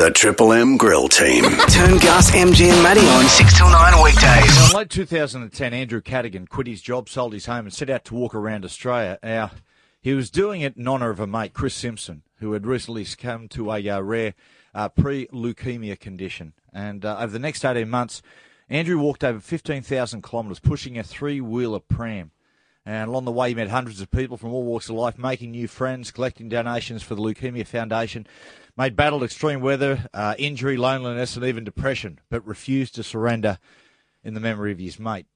The Triple M Grill Team. Turn Gus, MG and Matty on 6 till 9 weekdays. In late 2010, Andrew Cadigan quit his job, sold his home and set out to walk around Australia. Now, he was doing it in honour of a mate, Chris Simpson, who had recently succumbed to a rare pre-leukemia condition. And over the next 18 months, Andrew walked over 15,000 kilometres, pushing a three-wheeler pram. And along the way, he met hundreds of people from all walks of life, making new friends, collecting donations for the Leukemia Foundation, made battled extreme weather, injury, loneliness, and even depression, but refused to surrender in the memory of his mate.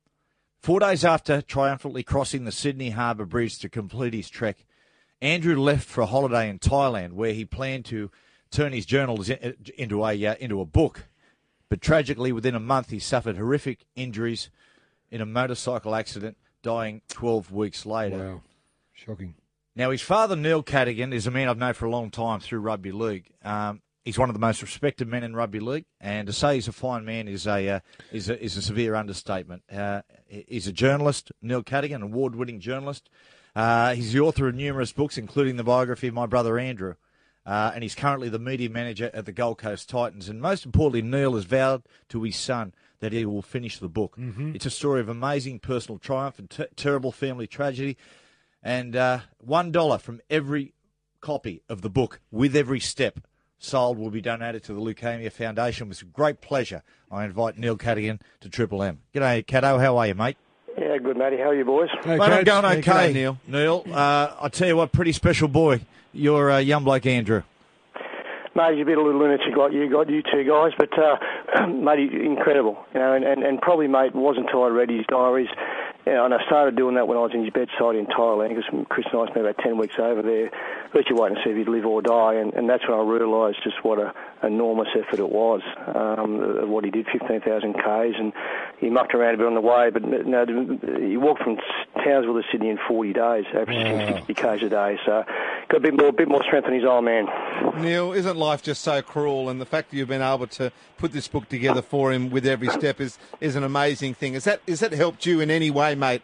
4 days after triumphantly crossing the Sydney Harbour Bridge to complete his trek, Andrew left for a holiday in Thailand, where he planned to turn his journals into a book. But tragically, within a month, he suffered horrific injuries in a motorcycle accident, dying 12 weeks later. Wow. Shocking. Now, his father, Neil Cadigan, is a man I've known for a long time through rugby league. He's one of the most respected men in rugby league, and to say he's a fine man is a severe understatement. He's a journalist, Neil Cadigan, award-winning journalist. He's the author of numerous books, including the biography of my brother Andrew, and he's currently the media manager at the Gold Coast Titans. And most importantly, Neil has vowed to his son that he will finish the book. Mm-hmm. It's a story of amazing personal triumph and terrible family tragedy. And $1 from every copy of the book, with every step sold, will be donated to the Leukemia Foundation. With great pleasure, I invite Neil Cadigan to Triple M. G'day, Caddo. How are you, mate? Yeah, good, Matty. How are you, boys? Hey, mate, I'm going Hey, okay, g'day, Neil. Neil, I tell you what, pretty special boy. You're young bloke Andrew. Mate, he's a bit of a little lunatic like you two guys, but, mate, he's incredible. You know, and probably, mate, wasn't until I read his diaries. And I started doing that when I was in his bedside in Thailand, because Chris and I spent about 10 weeks over there, virtually waiting to see if he'd live or die, and that's when I realised just what an enormous effort it was, what he did, 15,000 Ks, and he mucked around a bit on the way, but he walked from Townsville to Sydney in 40 days, averaging 60 Ks a day, so got a bit more strength than his old man. Neil, isn't life just so cruel? And the fact that you've been able to put this book together for him with every step is an amazing thing. Has that helped you in any way, mate,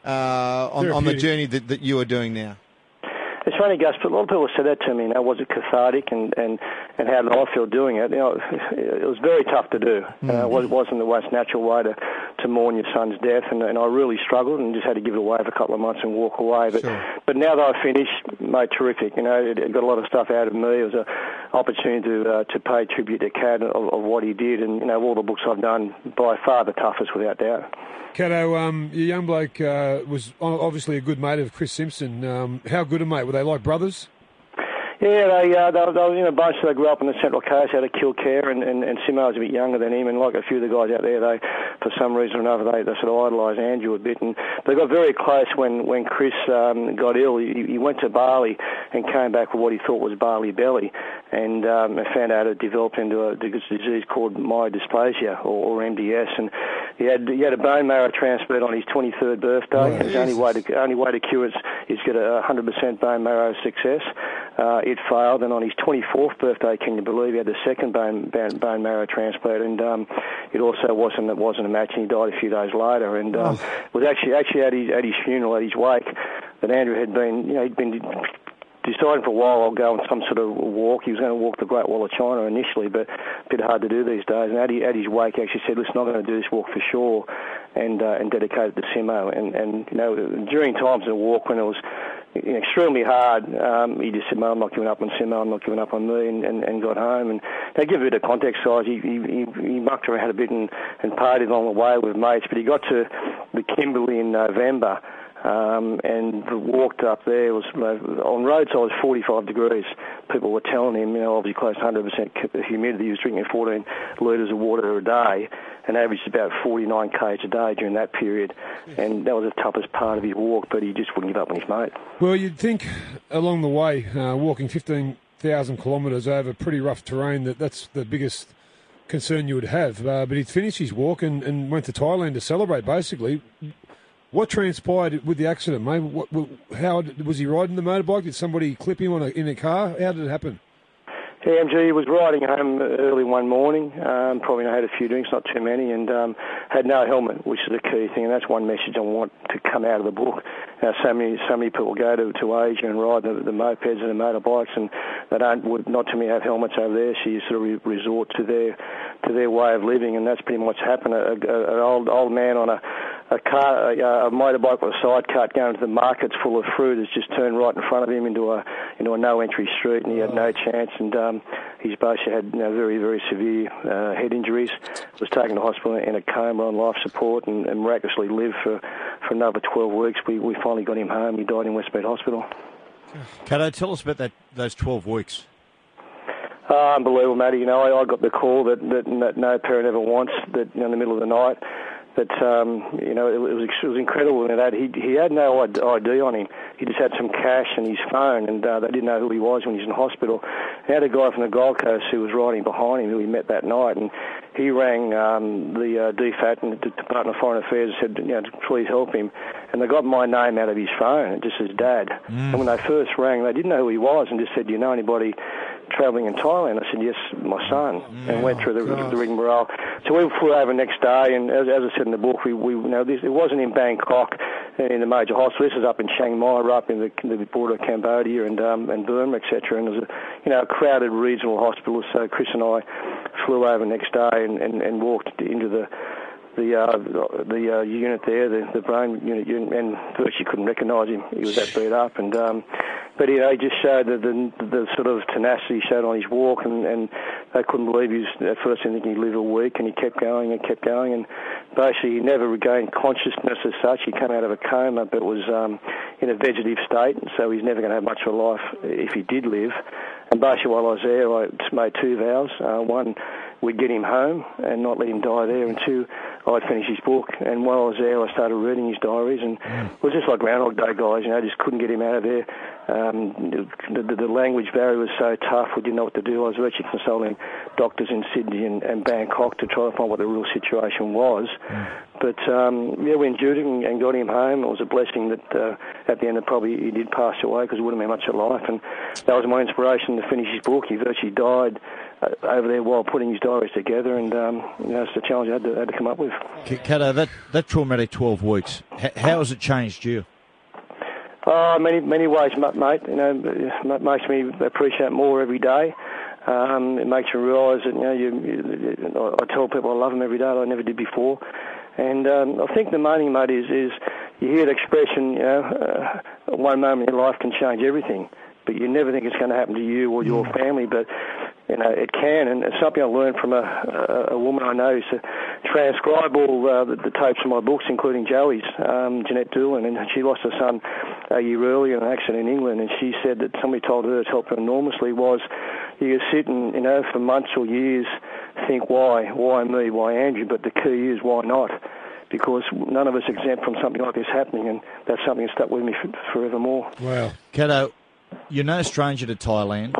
on the journey that you are doing now? It's funny, Gus, but a lot of people said that to me. You know, was it cathartic, and how did I feel doing it? You know, it was very tough to do. It wasn't the most natural way to mourn your son's death, and I really struggled and just had to give it away for a couple of months and walk away. But now that I finished, mate, terrific. You know, it got a lot of stuff out of me. It was an opportunity to pay tribute to Cad of what he did, and you know, all the books I've done, by far the toughest, without doubt. Caddo, your young bloke was obviously a good mate of Chris Simpson. How good a mate? Were they like brothers? Yeah, they were, both they grew up on the Central Coast out of Kilcare, and Simo was a bit younger than him, and like a few of the guys out there, they, for some reason or another, they sort of idolised Andrew a bit, and they got very close when Chris got ill. He went to Bali and came back with what he thought was Bali belly, and found out it developed into a disease called myodysplasia, or MDS, and he had a bone marrow transplant on his 23rd birthday. Oh, the only way to cure it is get a 100% bone marrow success. It failed, and on his 24th birthday, can you believe, he had the second bone marrow transplant, and it also wasn't a match, and he died a few days later. And it was actually at his funeral, at his wake, that Andrew had been, he'd been deciding for a while I'll go on some sort of walk. He was going to walk the Great Wall of China initially, but a bit hard to do these days. And at his wake, actually said, "Listen, I'm going to do this walk for sure," and dedicate it to Simo. And during times in the walk when it was extremely hard, he just said, "Mate, I'm not giving up on Simo, I'm not giving up on me," and got home. And to give a bit of context, guys, he mucked around a bit and partied along the way with mates, but he got to the Kimberley in November. And walked up there, was on roadside, it was 45 degrees. People were telling him, obviously close to 100% humidity. He was drinking 14 litres of water a day and averaged about 49 kg a day during that period. And that was the toughest part of his walk, but he just wouldn't give up on his mate. Well, you'd think along the way, walking 15,000 kilometres over pretty rough terrain, that's the biggest concern you would have. But he'd finished his walk and went to Thailand to celebrate, basically. What transpired with the accident, mate? How was he riding the motorbike? Did somebody clip him in a car? How did it happen? AMG was riding home early one morning, probably had a few drinks, not too many, and had no helmet, which is a key thing, and that's one message I want to come out of the book. So many people go to Asia and ride the mopeds and the motorbikes, and they not too many have helmets over there, so you sort of resort to their way of living, and that's pretty much happened. An old man on a motorbike with a side cut going to the markets full of fruit has just turned right in front of him into a no-entry street, and he had no chance, and he's basically had very, very severe head injuries, was taken to hospital in a coma on life support, and miraculously lived for another 12 weeks. We finally got him home. He died in Westmead Hospital. Cato, tell us about those 12 weeks. Unbelievable, Matty. I got the call that no parent ever wants, that in the middle of the night, that it was incredible. That he had no ID on him. He just had some cash and his phone, and they didn't know who he was when he was in hospital. He had a guy from the Gold Coast who was riding behind him, who he met that night, and he rang the DFAT and the Department of Foreign Affairs and said, to please help him. And they got my name out of his phone, just his dad. And when they first rang, they didn't know who he was, and just said, "Do you know anybody travelling in Thailand?" I said, "Yes, my son," and went through the rigmarole. So we flew over next day, and as I said in the book, it wasn't in Bangkok in the major hospital. This was up in Chiang Mai, right up in the border of Cambodia and Burma, etc. And it was a crowded regional hospital. So Chris and I flew over next day and walked into the unit there, the brain unit, and virtually couldn't recognise him. He was that beat up, and but he just showed the sort of tenacity he showed on his walk, and they couldn't believe he was at first thinking he'd live a week, and he kept going, and basically he never regained consciousness as such. He came out of a coma, but was in a vegetative state, so he's never going to have much of a life if he did live. And basically while I was there, I made two vows. One, we'd get him home and not let him die there, and two, I'd finish his book. And while I was there, I started reading his diaries, and it was just like Groundhog Day, guys. Just couldn't get him out of there. The language barrier was so tough, we didn't know what to do. I was virtually consulting doctors in Sydney and Bangkok to try to find what the real situation was. But we endured it and got him home. It was a blessing that at the end probably he did pass away, because it wouldn't have been much of life. And that was my inspiration to finish his book. He virtually died over there while putting his diaries together, and it's the challenge I had to come up with. Cato, that traumatic 12 weeks, how has it changed you? Many ways, mate. It makes me appreciate more every day. It makes you realise that I tell people I love them every day that I never did before. And I think the main thing, mate, is you hear the expression, one moment in your life can change everything, but you never think it's going to happen to you or your family, but it can, and it's something I learned from a woman I know who's transcribe all the tapes of my books, including Joey's, Jeanette Doolan, and she lost her son a year earlier in an accident in England, and she said that somebody told her it helped her enormously was you sit and, for months or years think, why me, why Andrew, but the key is why not? Because none of us exempt from something like this happening, and that's something that stuck with me forevermore. Wow. Cato, you're no stranger to Thailand.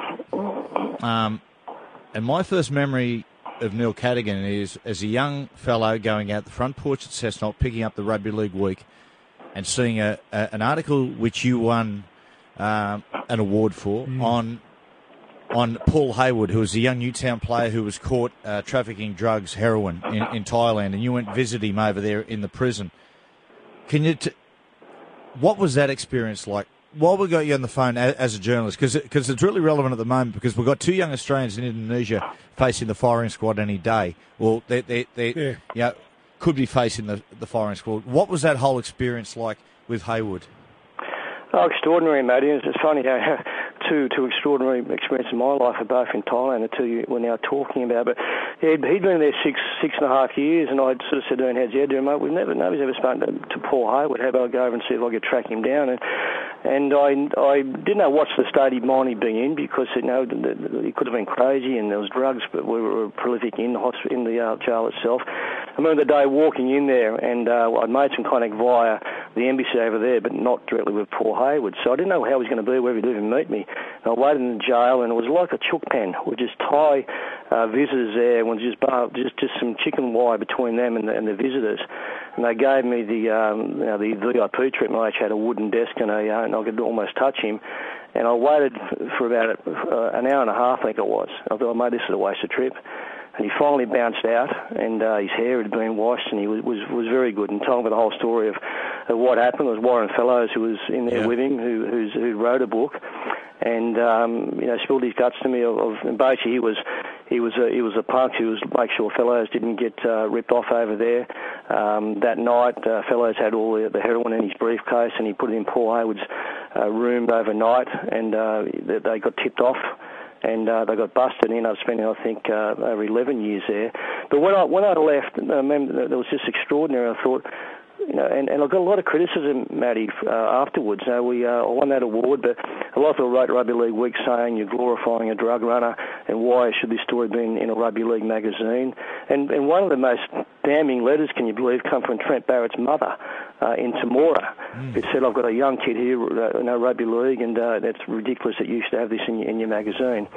And my first memory of Neil Cadogan is as a young fellow going out the front porch at Cessnock, picking up the Rugby League Week and seeing an article which you won an award for on Paul Hayward, who was a young Newtown player who was caught trafficking drugs, heroin, in Thailand, and you went visit him over there in the prison. Can you what was that experience like? While we got you on the phone as a journalist, because it's really relevant at the moment, because we've got two young Australians in Indonesia facing the firing squad any day. Well, they could be facing the firing squad. What was that whole experience like with Hayward? Oh, extraordinary, Matty. It's funny how two extraordinary experiences in my life are both in Thailand, the two we're now talking about. But he'd been there six and a half years, and I'd sort of said to him, how's your head, mate? Nobody's ever spoken to Paul Hayward. How about I go over and see if I could track him down? And I didn't know what's the state he'd be in, because he could have been crazy, and there was drugs, but we were prolific in the jail itself. I remember the day walking in there, and I'd made some contact via the embassy over there, but not directly with Paul Hayward. So I didn't know how he was going to be, wherever he'd live and meet me. And I waited in the jail, and it was like a chook pen with just Thai visitors there, and just some chicken wire between them and the visitors. And they gave me the VIP treatment. I actually had a wooden desk, and I could almost touch him. And I waited for about an hour and a half, I think it was. I thought, mate, this is a wasted trip. And he finally bounced out, and his hair had been washed, and he was very good, and told me the whole story of what happened. It was Warren Fellows who was in there with him, who wrote a book, and spilled his guts to me. And basically, he was a punk who was make sure Fellows didn't get ripped off over there. That night, Fellows had all the heroin in his briefcase, and he put it in Paul Hayward's room overnight, and they got tipped off. And they got busted and ended up spending, I think, over 11 years there. But when I left, I remember it was just extraordinary. I thought, and I got a lot of criticism, Matty, afterwards. I won that award, but a lot of people wrote Rugby League Week saying you're glorifying a drug runner, and why should this story be in a Rugby League magazine? And one of the most damning letters, can you believe, come from Trent Barrett's mother in Temora. It said, I've got a young kid here, Rugby League, and it's ridiculous that you used to have this in your magazine.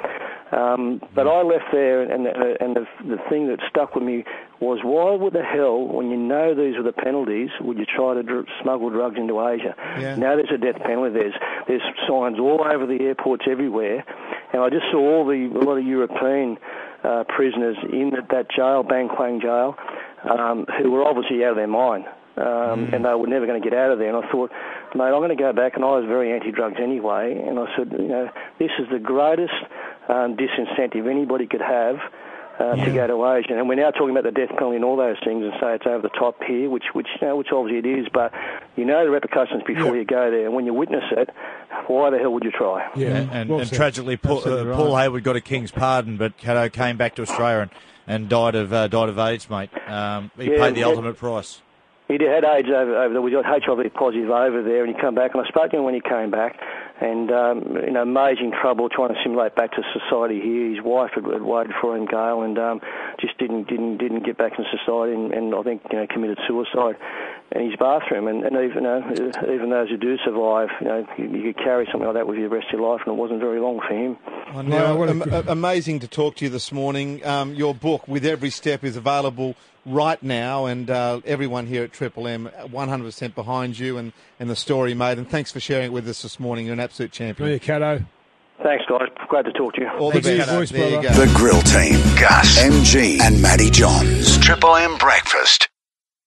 But I left there, and the thing that stuck with me was, why would the hell, when you know these were the penalties, would you try to smuggle drugs into Asia? Yeah. Now there's a death penalty. There's signs all over the airports everywhere, and I just saw a lot of European prisoners in that jail, Bang Kwang jail, who were obviously out of their mind. And they were never going to get out of there. And I thought, mate, I'm going to go back, and I was very anti-drugs anyway. And I said, this is the greatest disincentive anybody could have to go to Asia. And we're now talking about the death penalty and all those things, and say it's over the top here, which obviously it is. But you know the repercussions before you go there, and when you witness it, why the hell would you try? Yeah, and tragically, Paul Hayward got a king's pardon, but Caddo came back to Australia and died of AIDS, mate. He paid the ultimate price. He had AIDS over there. We got HIV positive over there, and he came back. And I spoke to him when he came back, and amazing trouble trying to assimilate back to society here. His wife had waited for him, Gail, and just didn't get back into society, and I think committed suicide in his bathroom. And even those who do survive, you could carry something like that with you the rest of your life, and it wasn't very long for him. I know. Amazing to talk to you this morning. Your book, With Every Step, is available right now, and everyone here at Triple M 100% behind you and the story made. And thanks for sharing it with us this morning. You're an absolute champion. Yeah, Caddo. Thanks, guys. Great to talk to you. All the best. The Grill Team, Gus, MG and Matty Johns. Triple M Breakfast.